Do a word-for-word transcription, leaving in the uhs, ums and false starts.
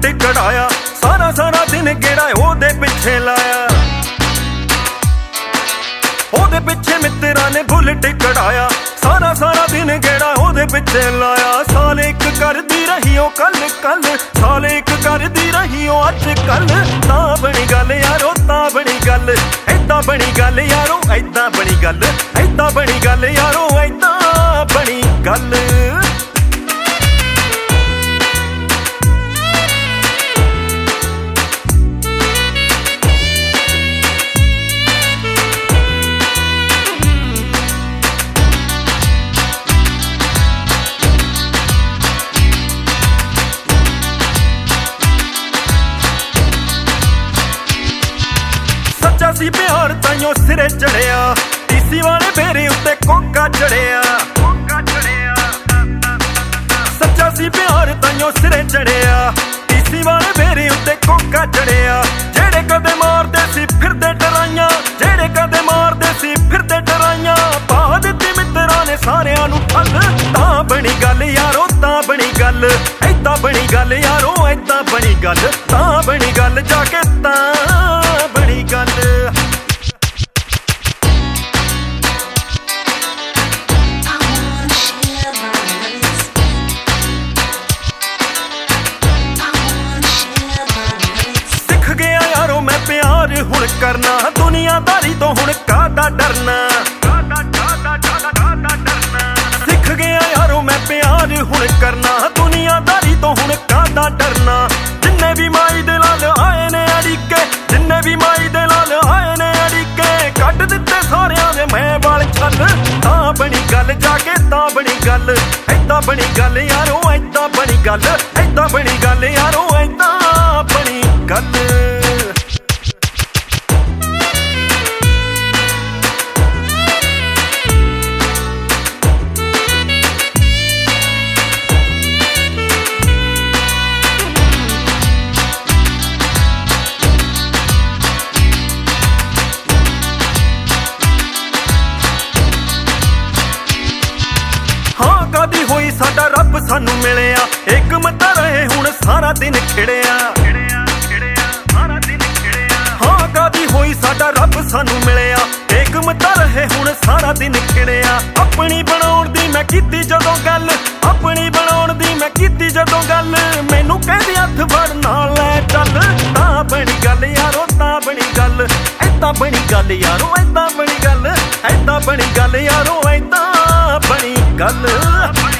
Bullet कढ़ाया, सारा सारा दिन गेड़ा ओदे पिछे लाया। ओदे पिछे मित्रा ने बुलेट कढ़ाया, सारा सारा दिन गेड़ा ओदे पिछे लाया। साल एक करदी रही ओ कल कल, साल एक करदी रही ओ अज कल। तां बनी गल यारो तां बनी गल, ऐदां बनी गल यारो ऐदां बनी गल, ऐदां बनी गल यारो ऐदां बनी गल। सी प्यार ताइयों सिरे चढ़िया, टीसी वाले फेरे उत्ते कोका चढ़िया। सच्चा सी प्यार ताइयों सिरे चढ़िया, टीसी वाले फेरे उत्ते कोका चढ़िया। जेड़े कदे मारदे सी फिरदे डराइयां, जेड़े कदे मारदे सी फिरदे डराइयां। पा दित्ती मित्रा ने सारियां नूं ठल, तां बनी गल यारो तां बनी गल, ऐदां बनी गल यारो ऐदां बनी गल। तां बनी गल जाके तां बनी गल। हुण करना दुनियादारी तो हुण कादा डरना, सिख गया यारो मैं प्यार हुण करना दुनियादारी तो हुण कादा डरना। जिन्ने भी माई दे लाल आए ने अड़िके, जिन्ने भी माई दे लाल आए ने अड़िके। कट दिते सारियां दे मैं वाल छल, तां बनी गल जाके तां बनी गल, ऐदां बनी गल यारो ऐदां बनी गल, ऐदां बनी गल यारो ऐदां बनी गल। होई साडा रब सानू मिलिया, एक मता रहे हुण सारा दिन खिड़िया। हाँ कादी होई साडा रब सानू मिलिया, एक मता रहे हुण सारा दिन खिड़िया। अपनी बनाउण दी मैं कीती जदों गल, अपनी बनाउण दी मैं कीती जदों गल। मैनू कहदी हत्थ फड़ नाल लै चल, तां बनी गल यारो तां बनी गल, ऐदां बनी गल यारो ऐदां बनी गल, ऐदां बनी गल यारो ऐदां बनी गल।